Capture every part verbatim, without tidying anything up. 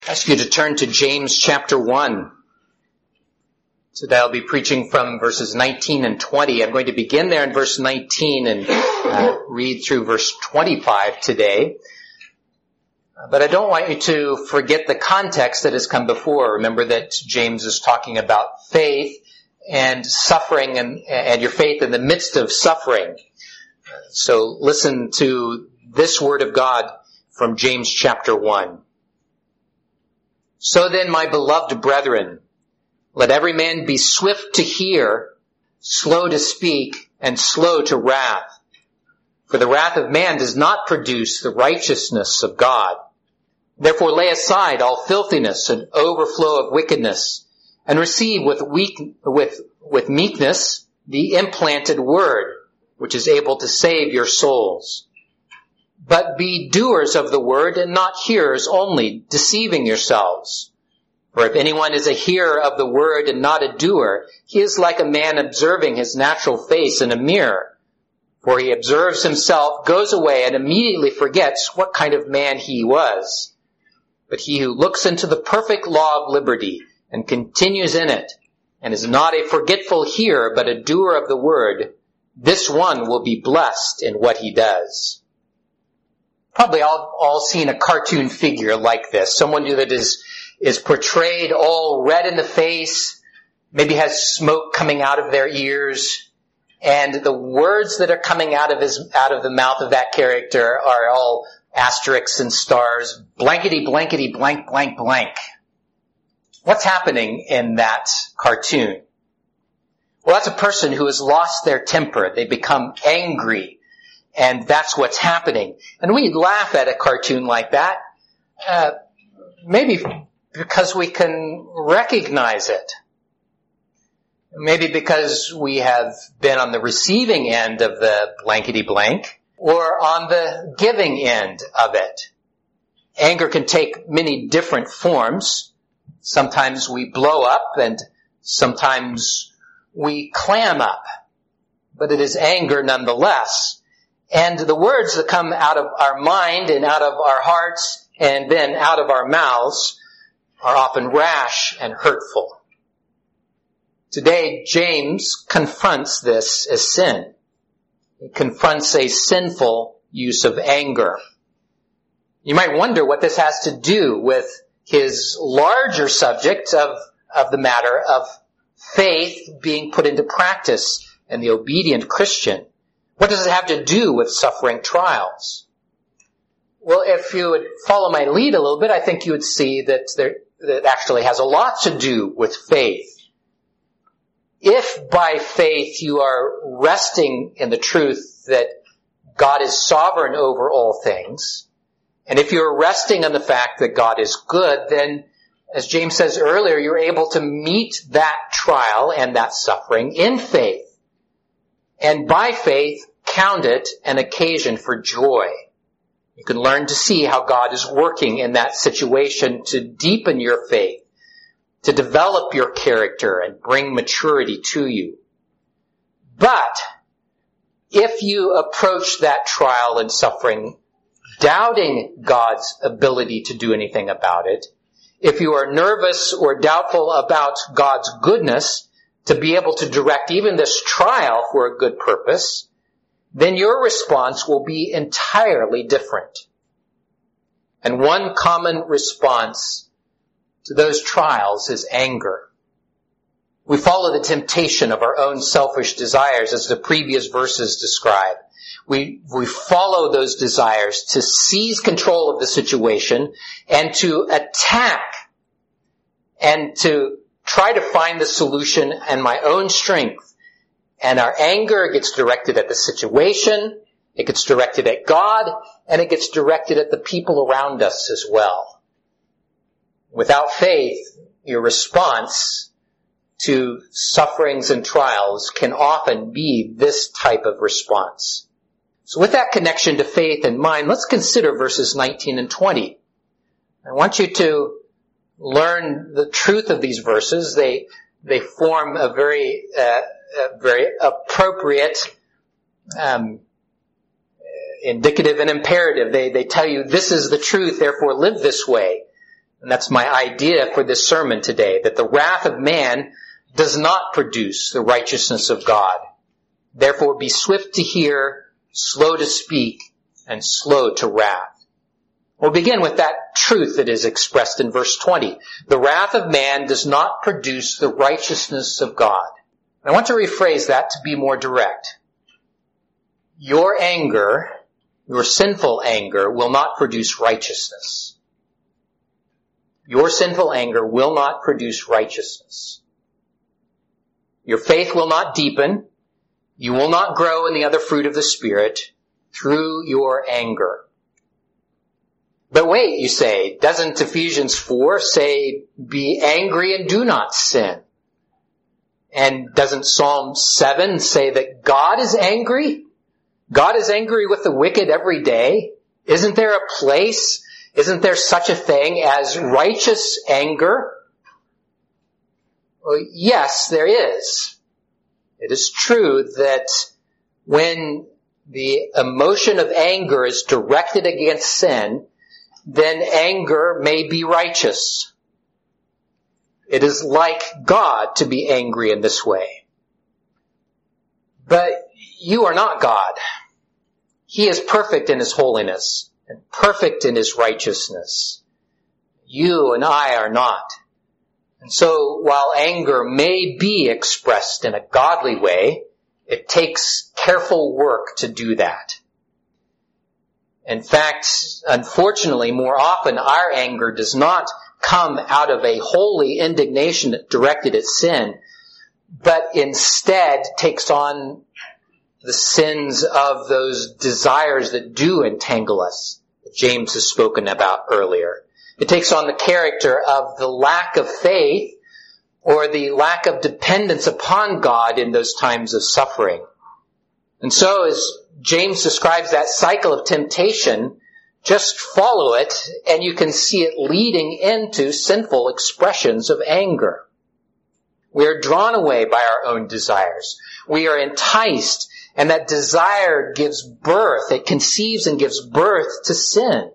I ask you to turn to James chapter one. Today I'll be preaching from verses nineteen and twenty. I'm going to begin there in verse nineteen and uh, read through verse twenty-five today. But I don't want you to forget the context that has come before. Remember that James is talking about faith and suffering and, and your faith in the midst of suffering. So listen to this word of God from James chapter one. So then, my beloved brethren, let every man be swift to hear, slow to speak, and slow to wrath. For the wrath of man does not produce the righteousness of God. Therefore lay aside all filthiness and overflow of wickedness, and receive with weak, with, with meekness the implanted word, which is able to save your souls. But be doers of the word and not hearers only, deceiving yourselves. For if anyone is a hearer of the word and not a doer, he is like a man observing his natural face in a mirror. For he observes himself, goes away, and immediately forgets what kind of man he was. But he who looks into the perfect law of liberty and continues in it, and is not a forgetful hearer but a doer of the word, this one will be blessed in what he does. Probably all, all seen a cartoon figure like this. Someone that is, is portrayed all red in the face, maybe has smoke coming out of their ears, and the words that are coming out of his, out of the mouth of that character are all asterisks and stars, blankety, blankety, blank, blank, blank. What's happening in that cartoon? Well, that's a person who has lost their temper. They become angry. And that's what's happening. And we laugh at a cartoon like that, uh, maybe because we can recognize it. Maybe because we have been on the receiving end of the blankety blank, or on the giving end of it. Anger can take many different forms. Sometimes we blow up, and sometimes we clam up. But it is anger nonetheless. And the words that come out of our mind and out of our hearts and then out of our mouths are often rash and hurtful. Today, James confronts this as sin. He confronts a sinful use of anger. You might wonder what this has to do with his larger subject of, of the matter of faith being put into practice and the obedient Christian. What does it have to do with suffering trials? Well, if you would follow my lead a little bit, I think you would see that there, that it actually has a lot to do with faith. If by faith you are resting in the truth that God is sovereign over all things, and if you're resting on the fact that God is good, then, as James says earlier, you're able to meet that trial and that suffering in faith. And by faith, count it an occasion for joy. You can learn to see how God is working in that situation to deepen your faith, to develop your character and bring maturity to you. But if you approach that trial and suffering doubting God's ability to do anything about it, if you are nervous or doubtful about God's goodness to be able to direct even this trial for a good purpose, then your response will be entirely different. And one common response to those trials is anger. We follow the temptation of our own selfish desires, as the previous verses describe. We, we follow those desires to seize control of the situation and to attack and to try to find the solution in my own strength. And our anger gets directed at the situation, it gets directed at God, and it gets directed at the people around us as well. Without faith, your response to sufferings and trials can often be this type of response. So with that connection to faith in mind, let's consider verses nineteen and twenty. I want you to learn the truth of these verses. They, they form a very, uh, a very appropriate, um, indicative and imperative. They, they tell you this is the truth, therefore live this way. And that's my idea for this sermon today, that the wrath of man does not produce the righteousness of God. Therefore, be swift to hear, slow to speak, and slow to wrath. We'll begin with that truth that is expressed in verse twenty. The wrath of man does not produce the righteousness of God. I want to rephrase that to be more direct. Your anger, your sinful anger, will not produce righteousness. Your sinful anger will not produce righteousness. Your faith will not deepen. You will not grow in the other fruit of the Spirit through your anger. But wait, you say, doesn't Ephesians four say, be angry and do not sin? And doesn't Psalm seven say that God is angry? God is angry with the wicked every day. Isn't there a place, isn't there such a thing as righteous anger? Well, yes, there is. It is true that when the emotion of anger is directed against sin, then anger may be righteous. It is like God to be angry in this way. But you are not God. He is perfect in His holiness and perfect in His righteousness. You and I are not. And so while anger may be expressed in a godly way, it takes careful work to do that. In fact, unfortunately, more often our anger does not come out of a holy indignation directed at sin, but instead takes on the sins of those desires that do entangle us, that James has spoken about earlier. It takes on the character of the lack of faith or the lack of dependence upon God in those times of suffering. And so as James describes that cycle of temptation, just follow it and you can see it leading into sinful expressions of anger. We are drawn away by our own desires. We are enticed, and that desire gives birth, it conceives and gives birth to sin.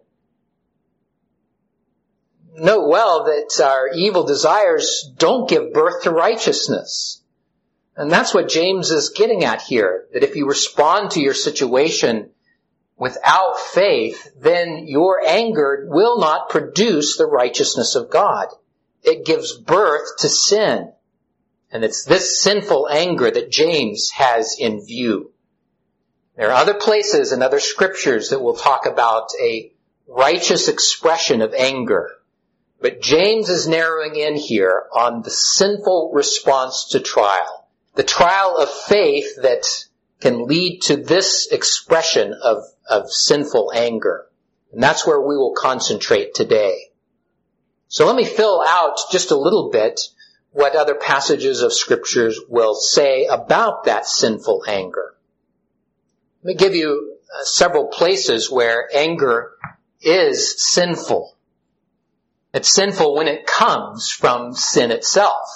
Note well that our evil desires don't give birth to righteousness. And that's what James is getting at here, that if you respond to your situation without faith, then your anger will not produce the righteousness of God. It gives birth to sin. And it's this sinful anger that James has in view. There are other places and other scriptures that will talk about a righteous expression of anger. But James is narrowing in here on the sinful response to trial. The trial of faith that can lead to this expression of, of sinful anger. And that's where we will concentrate today. So let me fill out just a little bit what other passages of scriptures will say about that sinful anger. Let me give you uh, several places where anger is sinful. It's sinful when it comes from sin itself.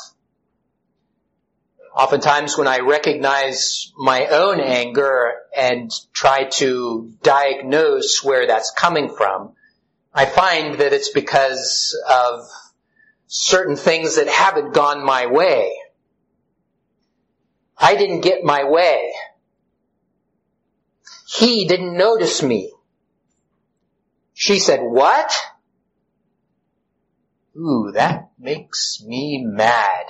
Oftentimes when I recognize my own anger and try to diagnose where that's coming from, I find that it's because of certain things that haven't gone my way. I didn't get my way. He didn't notice me. She said, "What? Ooh, that makes me mad."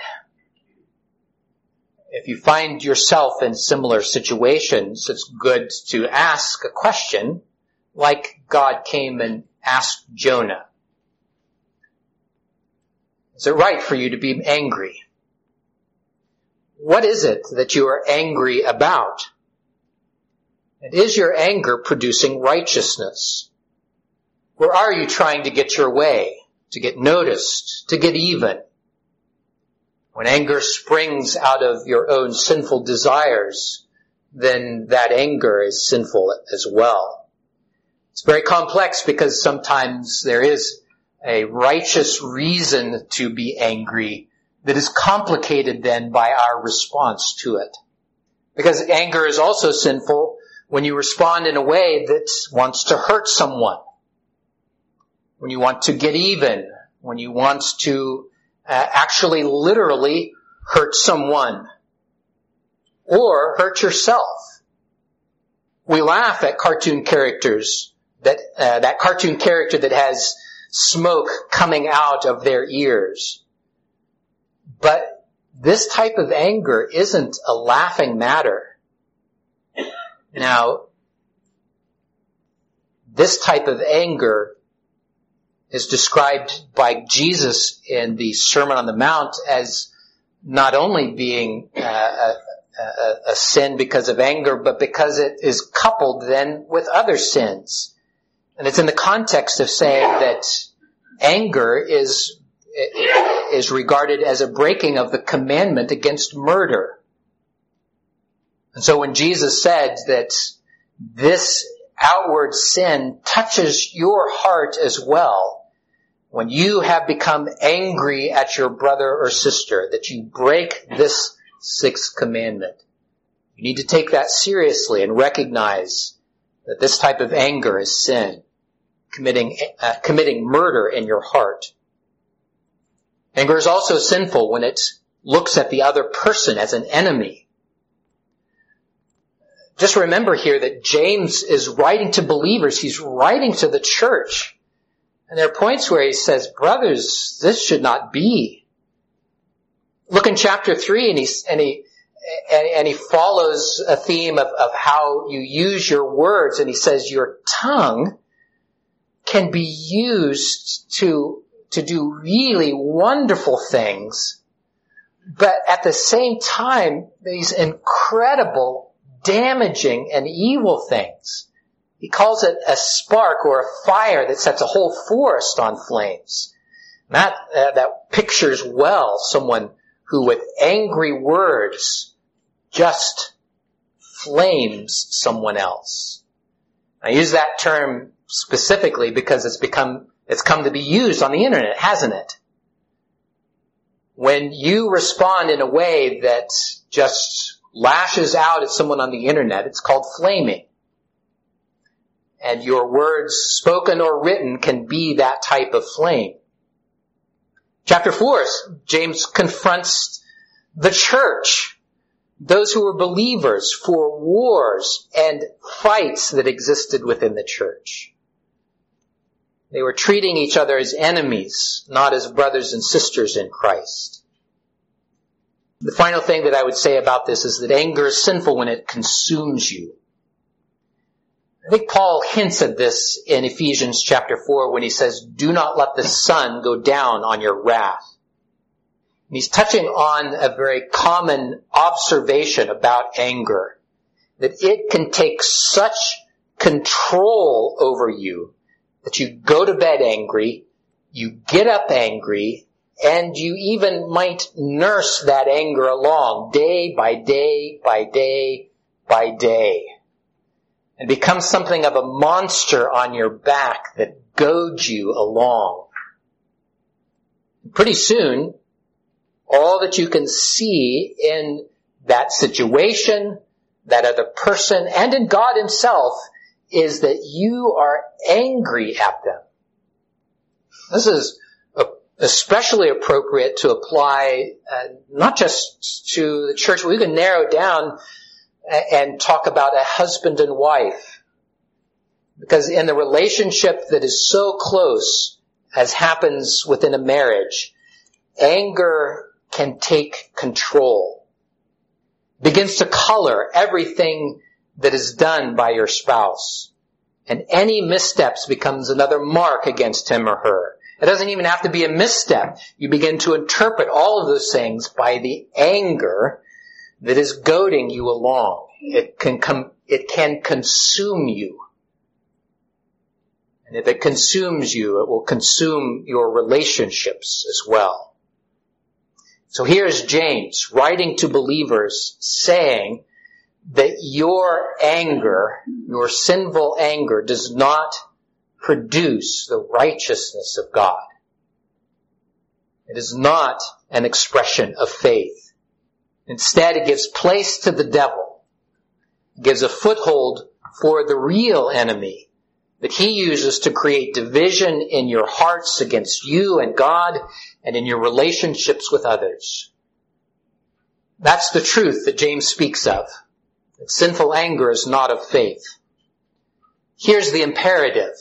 If you find yourself in similar situations, it's good to ask a question like God came and asked Jonah. Is it right for you to be angry? What is it that you are angry about? And is your anger producing righteousness? Or are you trying to get your way, to get noticed, to get even? When anger springs out of your own sinful desires, then that anger is sinful as well. It's very complex because sometimes there is a righteous reason to be angry that is complicated then by our response to it. Because anger is also sinful when you respond in a way that wants to hurt someone. When you want to get even when you want to uh, actually literally hurt someone or hurt yourself. We laugh at cartoon characters, that uh, that cartoon character that has smoke coming out of their ears. But this type of anger isn't a laughing matter. Now, this type of anger is described by Jesus in the Sermon on the Mount as not only being uh, a, a, a sin because of anger, but because it is coupled then with other sins. And it's in the context of saying that anger is is regarded as a breaking of the commandment against murder. And so when Jesus said that this outward sin touches your heart as well, when you have become angry at your brother or sister, that you break this sixth commandment, you need to take that seriously and recognize that this type of anger is sin, committing uh, committing murder in your heart. Anger is also sinful when it looks at the other person as an enemy. Just remember here that James is writing to believers. He's writing to the church. And there are points where he says, brothers, this should not be. Look in chapter three, and he, and he, and, and he follows a theme of, of how you use your words. And he says, your tongue can be used to to do really wonderful things, but at the same time, these incredible, damaging, and evil things. He calls it a spark or a fire that sets a whole forest on flames. And that, uh, that pictures well someone who with angry words just flames someone else. I use that term specifically because it's become It's come to be used on the internet, hasn't it? When you respond in a way that just lashes out at someone on the internet, it's called flaming. And your words, spoken or written, can be that type of flame. Chapter four, James confronts the church, those who were believers, for wars and fights that existed within the church. They were treating each other as enemies, not as brothers and sisters in Christ. The final thing that I would say about this is that anger is sinful when it consumes you. I think Paul hints at this in Ephesians chapter four when he says, do not let the sun go down on your wrath. And he's touching on a very common observation about anger, that it can take such control over you that you go to bed angry, you get up angry, and you even might nurse that anger along day by day by day by day. And become something of a monster on your back that goads you along. Pretty soon, all that you can see in that situation, that other person, and in God himself is that you are angry at them. This is especially appropriate to apply uh, not just to the church, but we can narrow down and talk about a husband and wife. Because in the relationship that is so close as happens within a marriage, anger can take control. Begins to color everything that is done by your spouse. And any missteps becomes another mark against him or her. It doesn't even have to be a misstep. You begin to interpret all of those things by the anger that is goading you along. It can come, it can consume you. And if it consumes you, it will consume your relationships as well. So here's James writing to believers saying that your anger, your sinful anger, does not produce the righteousness of God. It is not an expression of faith. Instead, it gives place to the devil. It gives a foothold for the real enemy, that he uses to create division in your hearts against you and God and in your relationships with others. That's the truth that James speaks of. That sinful anger is not of faith. Here's the imperative.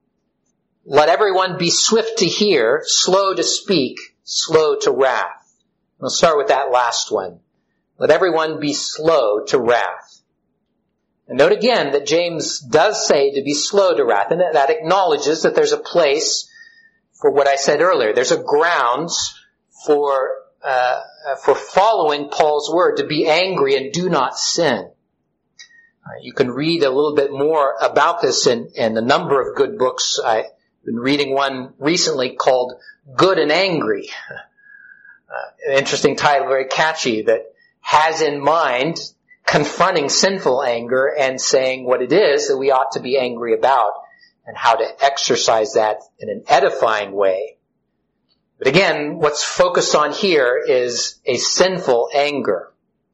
Let everyone be swift to hear, slow to speak, slow to wrath. We'll start with that last one. Let everyone be slow to wrath. And note again that James does say to be slow to wrath, and that acknowledges that there's a place for what I said earlier. There's a grounds for uh, for following Paul's word, to be angry and do not sin. Uh, you can read a little bit more about this in, in a number of good books. I've been reading one recently called Good and Angry. Uh, an interesting title, very catchy, that has in mind confronting sinful anger and saying what it is that we ought to be angry about and how to exercise that in an edifying way. But again, what's focused on here is a sinful anger.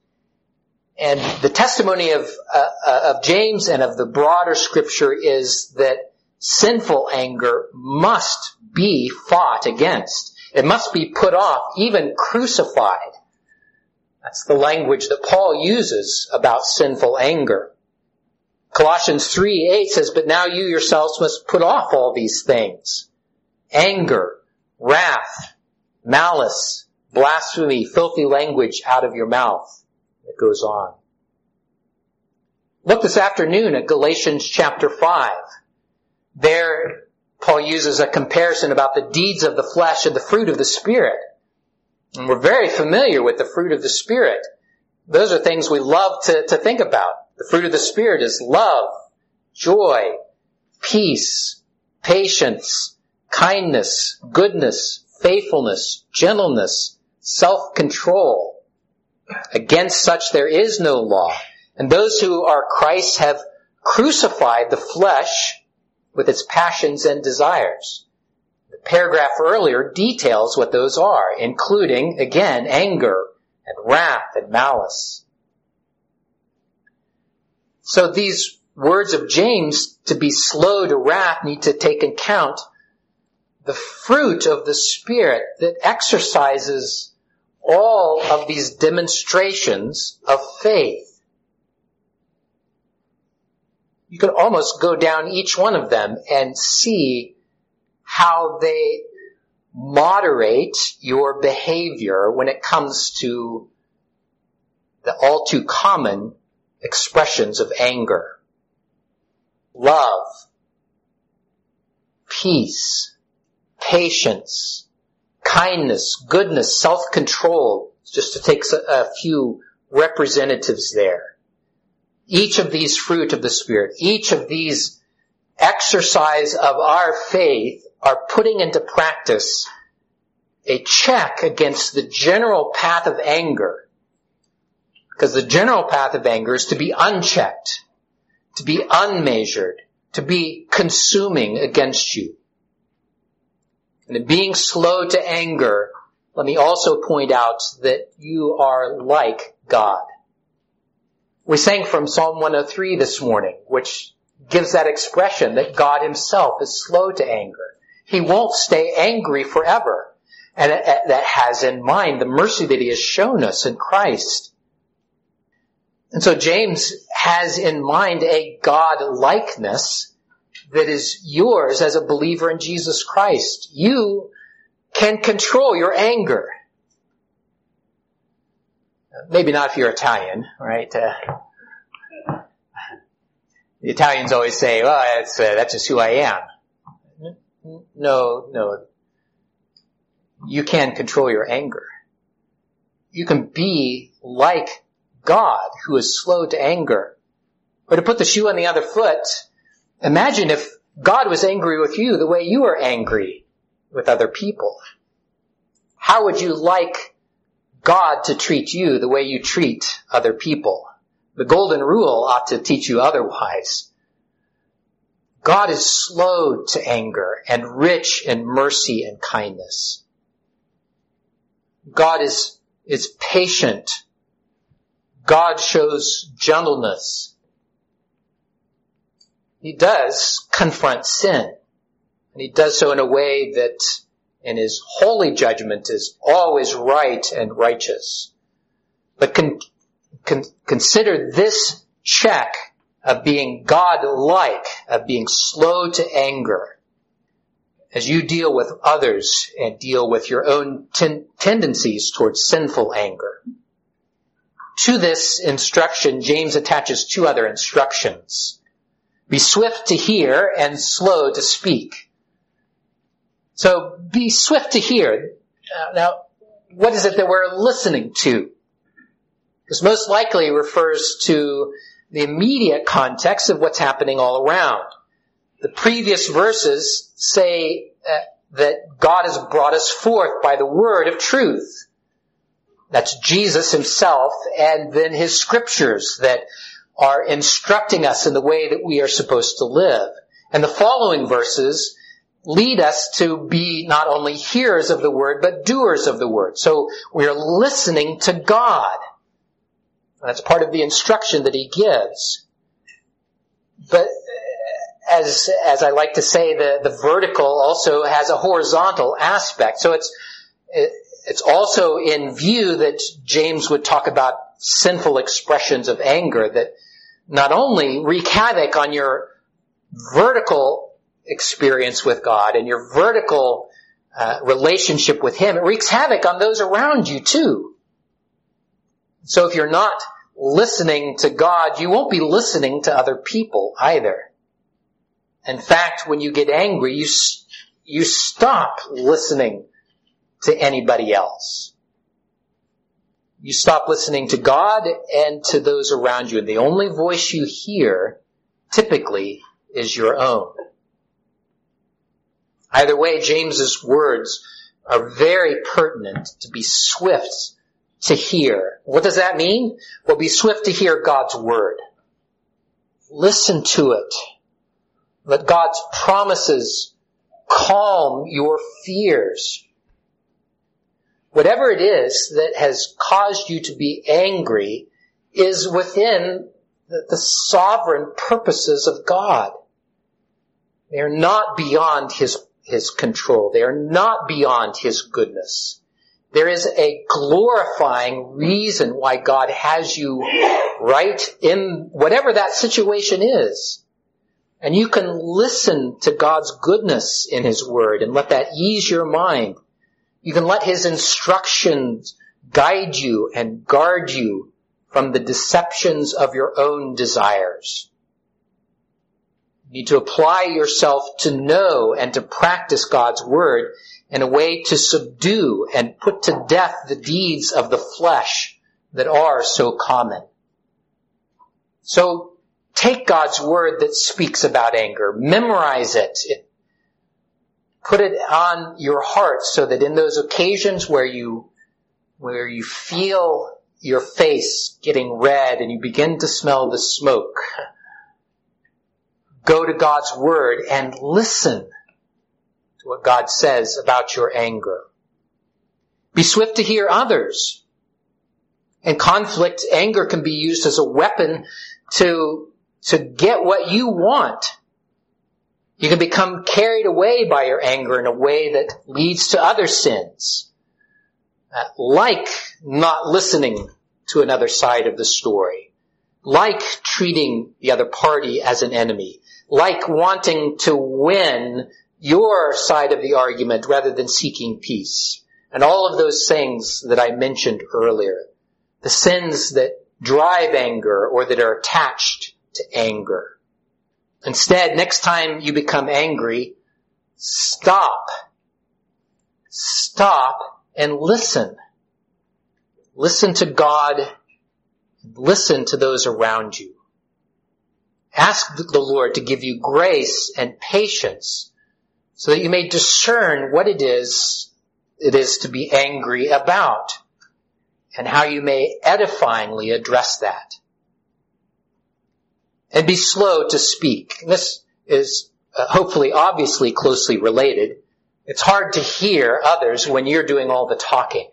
And the testimony of, uh, of James and of the broader scripture is that sinful anger must be fought against. It must be put off, even crucified. That's the language that Paul uses about sinful anger. Colossians three eight says, but now you yourselves must put off all these things. Anger, wrath, malice, blasphemy, filthy language out of your mouth. It goes on. Look this afternoon at Galatians chapter five. There, Paul uses a comparison about the deeds of the flesh and the fruit of the Spirit. And we're very familiar with the fruit of the Spirit. Those are things we love to, to think about. The fruit of the Spirit is love, joy, peace, patience, kindness, goodness, faithfulness, gentleness, self-control. Against such there is no law. And those who are Christ have crucified the flesh with its passions and desires. The paragraph earlier details what those are, including, again, anger and wrath and malice. So these words of James, to be slow to wrath, need to take account the fruit of the Spirit that exercises all of these demonstrations of faith. You can almost go down each one of them and see how they moderate your behavior when it comes to the all too common expressions of anger. Love, peace, patience, kindness, goodness, self-control, just to take a few representatives there. Each of these fruit of the Spirit, each of these exercise of our faith are putting into practice a check against the general path of anger. Because the general path of anger is to be unchecked, to be unmeasured, to be consuming against you. And in being slow to anger, let me also point out that you are like God. We sang from Psalm one oh three this morning, which gives that expression that God himself is slow to anger. He won't stay angry forever. And that has in mind the mercy that he has shown us in Christ. And so James has in mind a God-likeness that is yours as a believer in Jesus Christ. You can control your anger. Maybe not if you're Italian, right? Uh, the Italians always say, well, that's, uh, that's just who I am. No, no. You can control your anger. You can be like God, who is slow to anger. Or to put the shoe on the other foot, imagine if God was angry with you the way you are angry with other people. How would you like God to treat you the way you treat other people? The golden rule ought to teach you otherwise. God is slow to anger and rich in mercy and kindness. God is, is patient. God shows gentleness. he does confront sin. And he does so in a way that in his holy judgment is always right and righteous. But con- con- consider this check of being God-like, of being slow to anger, as you deal with others and deal with your own ten- tendencies towards sinful anger. To this instruction, James attaches two other instructions. Be swift to hear and slow to speak. So be swift to hear. Uh, now, what is it that we're listening to? This most likely refers to the immediate context of what's happening all around. The previous verses say uh, that God has brought us forth by the word of truth. That's Jesus himself, and then his scriptures that are instructing us in the way that we are supposed to live. And the following verses lead us to be not only hearers of the word, but doers of the word. So we are listening to God. That's part of the instruction that he gives. But as as I like to say, the, the vertical also has a horizontal aspect. So it's it's also in view that James would talk about sinful expressions of anger that not only wreak havoc on your vertical experience with God and your vertical uh, relationship with him, it wreaks havoc on those around you too. So if you're not listening to God, you won't be listening to other people either. In fact, when you get angry, you you stop listening to anybody else. You stop listening to God and to those around you, and the only voice you hear, typically, is your own. Either way, James's words are very pertinent to be swift to hear. What does that mean? Well, be swift to hear God's word. Listen to it. Let God's promises calm your fears. Whatever it is that has caused you to be angry is within the, the sovereign purposes of God. They are not beyond his, his control. They are not beyond his goodness. There is a glorifying reason why God has you right in whatever that situation is. And you can listen to God's goodness in his word and let that ease your mind. You can let his instructions guide you and guard you from the deceptions of your own desires. You need to apply yourself to know and to practice God's word in a way to subdue and put to death the deeds of the flesh that are so common. So take God's word that speaks about anger, memorize it, it put it on your heart so that in those occasions where you where you feel your face getting red and you begin to smell the smoke, go to God's word and listen to what God says about your anger. Be swift to hear others. In conflict, anger can be used as a weapon to, to get what you want. You can become carried away by your anger in a way that leads to other sins, uh, like not listening to another side of the story, like treating the other party as an enemy, like wanting to win your side of the argument rather than seeking peace. And all of those things that I mentioned earlier, the sins that drive anger or that are attached to anger. Instead, next time you become angry, stop. Stop and listen. Listen to God. Listen to those around you. Ask the Lord to give you grace and patience so that you may discern what it is it is to be angry about and how you may edifyingly address that. And be slow to speak. This is uh, hopefully obviously closely related. It's hard to hear others when you're doing all the talking.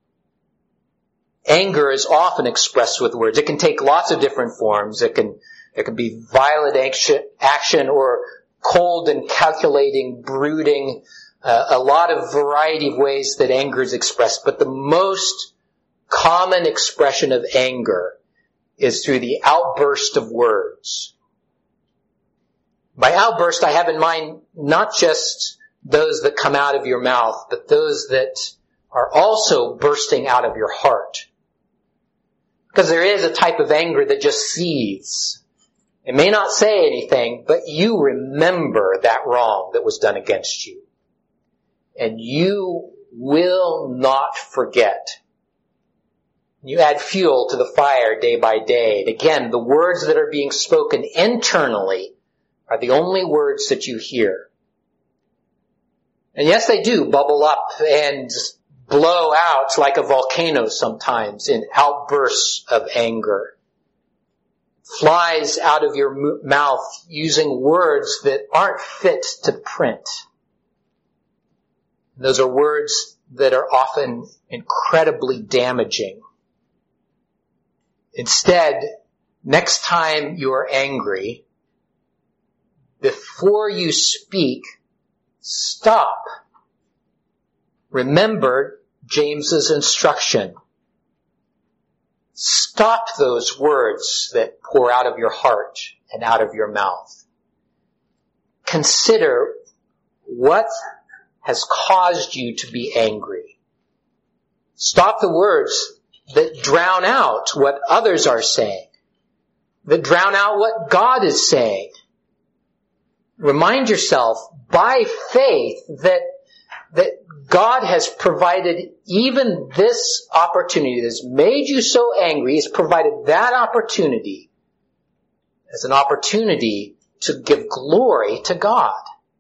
Anger is often expressed with words. It can take lots of different forms. It can There can be violent action or cold and calculating, brooding, uh, a lot of variety of ways that anger is expressed. But the most common expression of anger is through the outburst of words. By outburst, I have in mind not just those that come out of your mouth, but those that are also bursting out of your heart. Because there is a type of anger that just seethes. It may not say anything, but you remember that wrong that was done against you. And you will not forget. You add fuel to the fire day by day. And again, the words that are being spoken internally are the only words that you hear. And yes, they do bubble up and blow out like a volcano sometimes in outbursts of anger. Flies out of your mouth using words that aren't fit to print. Those are words that are often incredibly damaging. Instead, next time you're angry, before you speak, stop. Remember James's instruction. Stop those words that pour out of your heart and out of your mouth. Consider what has caused you to be angry. Stop the words that drown out what others are saying, that drown out what God is saying. Remind yourself by faith that, that God has provided even this opportunity that has made you so angry. He's provided that opportunity as an opportunity to give glory to God.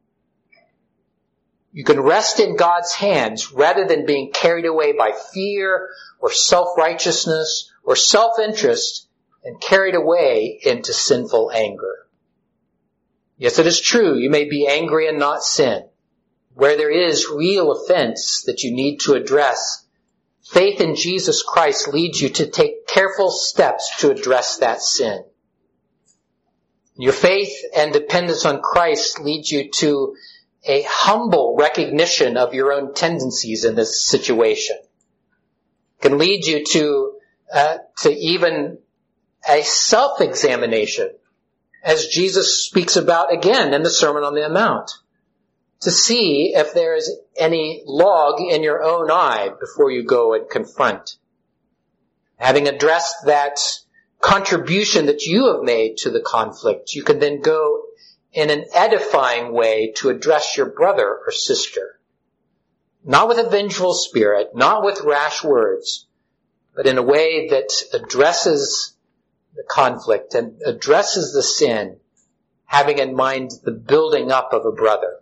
You can rest in God's hands rather than being carried away by fear or self-righteousness or self-interest and carried away into sinful anger. Yes, it is true. You may be angry and not sin. Where there is real offense that you need to address, faith in Jesus Christ leads you to take careful steps to address that sin. Your faith and dependence on Christ leads you to a humble recognition of your own tendencies in this situation. It can lead you to, uh, to even a self-examination, as Jesus speaks about again in the Sermon on the Mount, to see if there is any log in your own eye before you go and confront. Having addressed that contribution that you have made to the conflict, you can then go in an edifying way to address your brother or sister. Not with a vengeful spirit, not with rash words, but in a way that addresses the conflict and addresses the sin, having in mind the building up of a brother.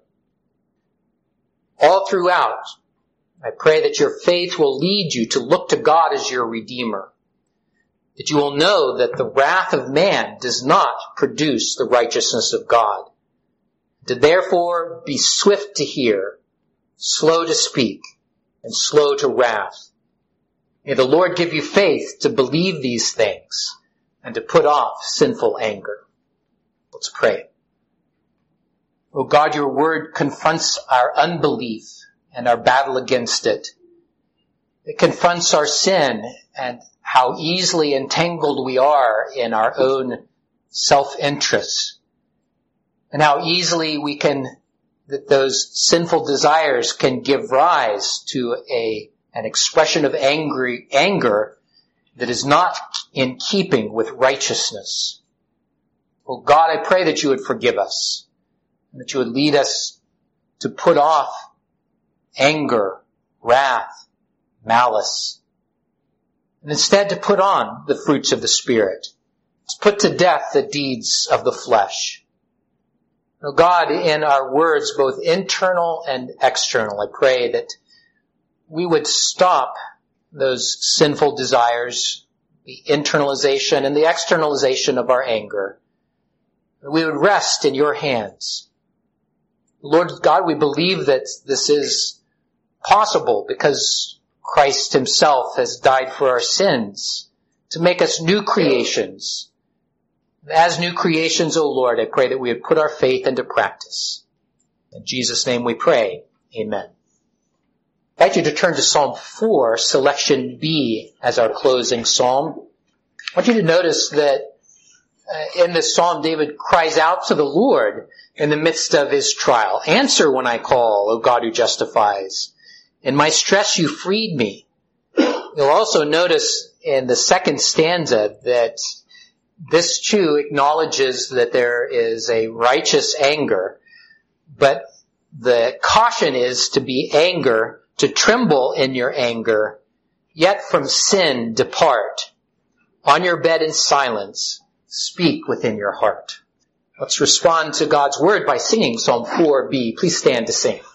All throughout, I pray that your faith will lead you to look to God as your Redeemer. That you will know that the wrath of man does not produce the righteousness of God. To therefore be swift to hear, slow to speak, and slow to wrath. May the Lord give you faith to believe these things and to put off sinful anger. Let's pray. O God, your word confronts our unbelief and our battle against it. It confronts our sin and how easily entangled we are in our own self-interests, and how easily we can, that those sinful desires can give rise to a, an expression of angry, anger that is not in keeping with righteousness. Oh God, I pray that you would forgive us, and that you would lead us to put off anger, wrath, malice, and instead to put on the fruits of the Spirit, to put to death the deeds of the flesh. Oh God, in our words, both internal and external, I pray that we would stop those sinful desires, the internalization and the externalization of our anger. We would rest in your hands. Lord God, we believe that this is possible because Christ himself has died for our sins to make us new creations. As new creations, O Lord, I pray that we would put our faith into practice. In Jesus' name we pray. Amen. I invite you to turn to Psalm four, selection B, as our closing psalm. I want you to notice that uh, in this psalm, David cries out to the Lord in the midst of his trial. Answer when I call, O God who justifies. In my stress you freed me. You'll also notice in the second stanza that this too acknowledges that there is a righteous anger, but the caution is to be anger, to tremble in your anger, yet from sin depart. On your bed in silence, speak within your heart. Let's respond to God's word by singing Psalm four B. Please stand to sing.